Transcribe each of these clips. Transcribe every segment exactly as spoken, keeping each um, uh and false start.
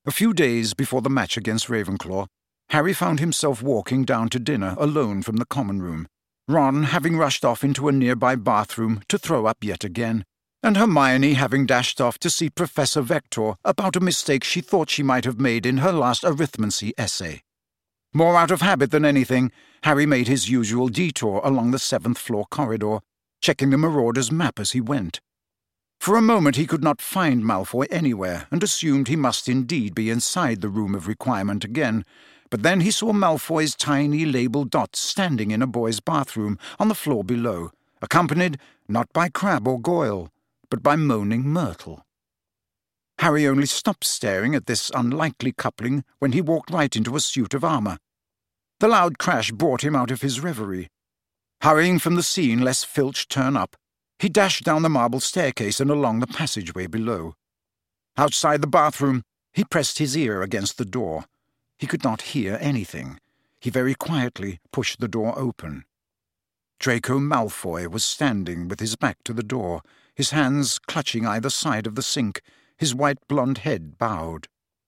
A few days before the match against Ravenclaw, Harry found himself walking down to dinner alone from the common room, Ron having rushed off into a nearby bathroom to throw up yet again, and Hermione having dashed off to see Professor Vector about a mistake she thought she might have made in her last arithmancy essay. More out of habit than anything, Harry made his usual detour along the seventh-floor corridor, checking the Marauder's map as he went. For a moment he could not find Malfoy anywhere, and assumed he must indeed be inside the Room of Requirement again, but then he saw Malfoy's tiny label dots standing in a boy's bathroom on the floor below, accompanied not by Crabbe or Goyle, but by Moaning Myrtle. Harry only stopped staring at this unlikely coupling when he walked right into a suit of armour. The loud crash brought him out of his reverie. Hurrying from the scene lest Filch turn up, he dashed down the marble staircase and along the passageway below. Outside the bathroom, he pressed his ear against the door. He could not hear anything. He very quietly pushed the door open. Draco Malfoy was standing with his back to the door, his hands clutching either side of the sink, his white blonde head bowed.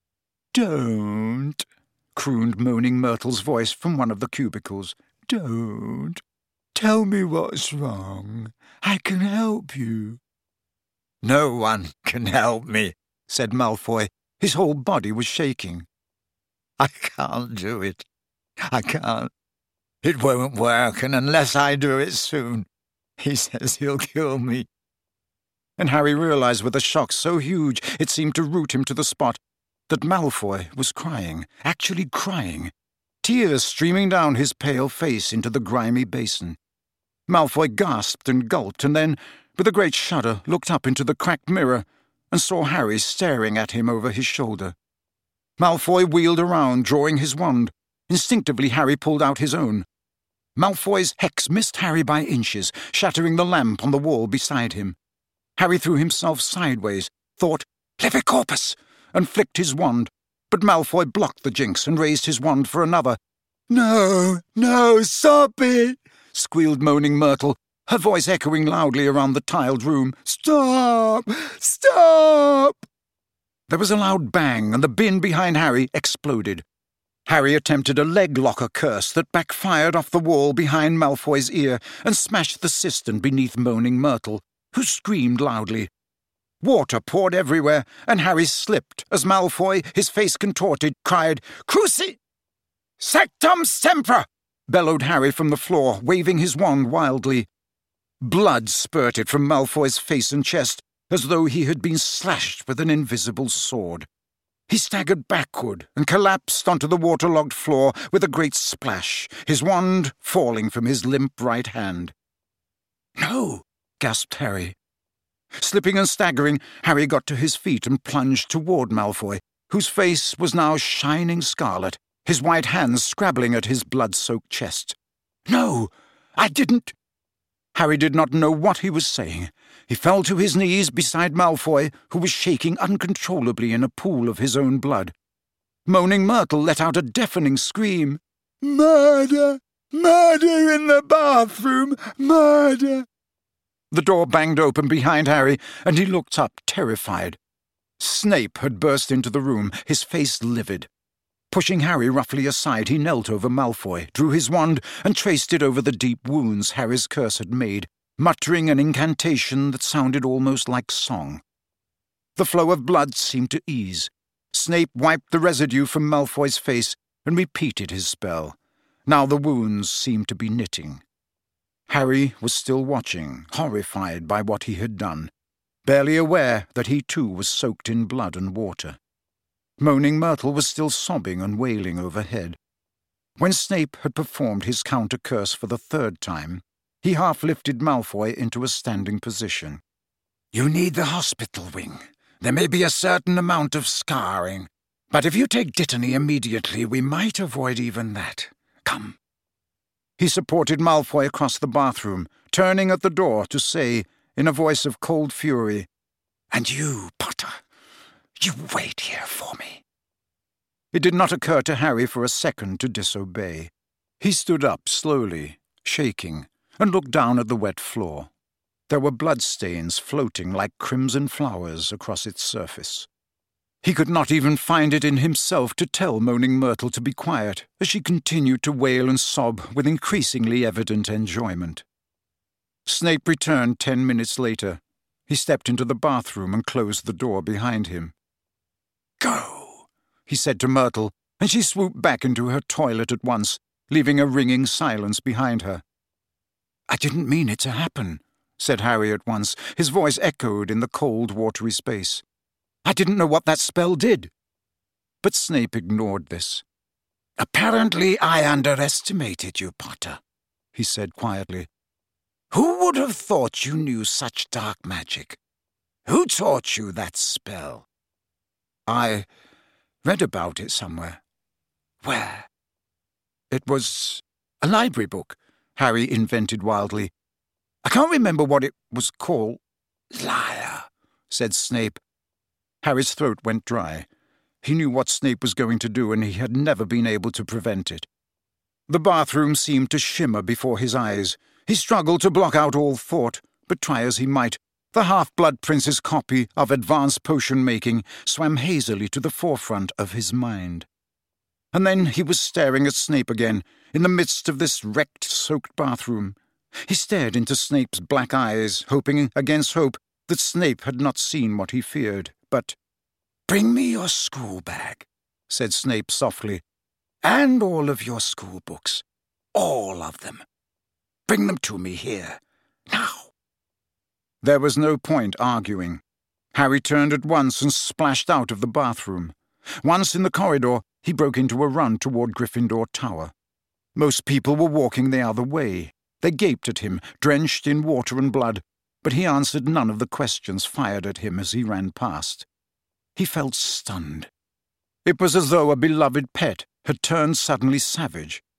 "Don't," crooned Moaning Myrtle's voice from one of the cubicles. "Don't. Tell me what's wrong. I can help you." "No one can help me," said Malfoy. His whole body was shaking. "I can't do it. I can't. It won't work, and unless I do it soon, he says he'll kill me." And Harry realized with a shock so huge it seemed to root him to the spot that Malfoy was crying, actually crying, tears streaming down his pale face into the grimy basin. Malfoy gasped and gulped, and then, with a great shudder, looked up into the cracked mirror and saw Harry staring at him over his shoulder. Malfoy wheeled around, drawing his wand. Instinctively, Harry pulled out his own. Malfoy's hex missed Harry by inches, shattering the lamp on the wall beside him. Harry threw himself sideways, thought, "Levicorpus!" and flicked his wand, but Malfoy blocked the jinx and raised his wand for another. "No, no, stop it!" squealed Moaning Myrtle, her voice echoing loudly around the tiled room. "Stop! Stop!" There was a loud bang, and the bin behind Harry exploded. Harry attempted a leg-locker curse that backfired off the wall behind Malfoy's ear and smashed the cistern beneath Moaning Myrtle, who screamed loudly. Water poured everywhere, and Harry slipped as Malfoy, his face contorted, cried, "Cruci! Sectum Sempra!" bellowed Harry from the floor, waving his wand wildly. Blood spurted from Malfoy's face and chest, as though he had been slashed with an invisible sword. He staggered backward and collapsed onto the waterlogged floor with a great splash, his wand falling from his limp right hand. "No!" gasped Harry. Slipping and staggering, Harry got to his feet and plunged toward Malfoy, whose face was now shining scarlet, his white hands scrabbling at his blood-soaked chest. "No, I didn't—" Harry did not know what he was saying. He fell to his knees beside Malfoy, who was shaking uncontrollably in a pool of his own blood. Moaning Myrtle let out a deafening scream. "Murder! Murder in the bathroom! Murder!" The door banged open behind Harry, and he looked up, terrified. Snape had burst into the room, his face livid. Pushing Harry roughly aside, he knelt over Malfoy, drew his wand, and traced it over the deep wounds Harry's curse had made, muttering an incantation that sounded almost like song. The flow of blood seemed to ease. Snape wiped the residue from Malfoy's face and repeated his spell. Now the wounds seemed to be knitting. Harry was still watching, horrified by what he had done, barely aware that he too was soaked in blood and water. Moaning Myrtle was still sobbing and wailing overhead. When Snape had performed his counter-curse for the third time, he half-lifted Malfoy into a standing position. "You need the hospital wing. There may be a certain amount of scarring, but if you take Dittany immediately, we might avoid even that. Come." He supported Malfoy across the bathroom, turning at the door to say, in a voice of cold fury, "And you, Potter, you wait here for me." It did not occur to Harry for a second to disobey. He stood up slowly, shaking, and looked down at the wet floor. There were bloodstains floating like crimson flowers across its surface. He could not even find it in himself to tell Moaning Myrtle to be quiet, as she continued to wail and sob with increasingly evident enjoyment. Snape returned ten minutes later. He stepped into the bathroom and closed the door behind him. "Go," he said to Myrtle, and she swooped back into her toilet at once, leaving a ringing silence behind her. "I didn't mean it to happen," said Harry at once. His voice echoed in the cold, watery space. "I didn't know what that spell did." But Snape ignored this. "Apparently I underestimated you, Potter," he said quietly. "Who would have thought you knew such dark magic? Who taught you that spell?" "I read about it somewhere." "Where?" "It was a library book," Harry invented wildly. "I can't remember what it was called." "Liar," said Snape. Harry's throat went dry. He knew what Snape was going to do, and he had never been able to prevent it. The bathroom seemed to shimmer before his eyes. He struggled to block out all thought, but try as he might, the Half-Blood Prince's copy of Advanced Potion-Making swam hazily to the forefront of his mind. And then he was staring at Snape again, in the midst of this wrecked, soaked bathroom. He stared into Snape's black eyes, hoping against hope that Snape had not seen what he feared. But, "Bring me your school bag," said Snape softly, "and all of your school books. All of them. Bring them to me here, now." There was no point arguing. Harry turned at once and splashed out of the bathroom. Once in the corridor, he broke into a run toward Gryffindor Tower. Most people were walking the other way. They gaped at him, drenched in water and blood, but he answered none of the questions fired at him as he ran past. He felt stunned. It was as though a beloved pet had turned suddenly savage,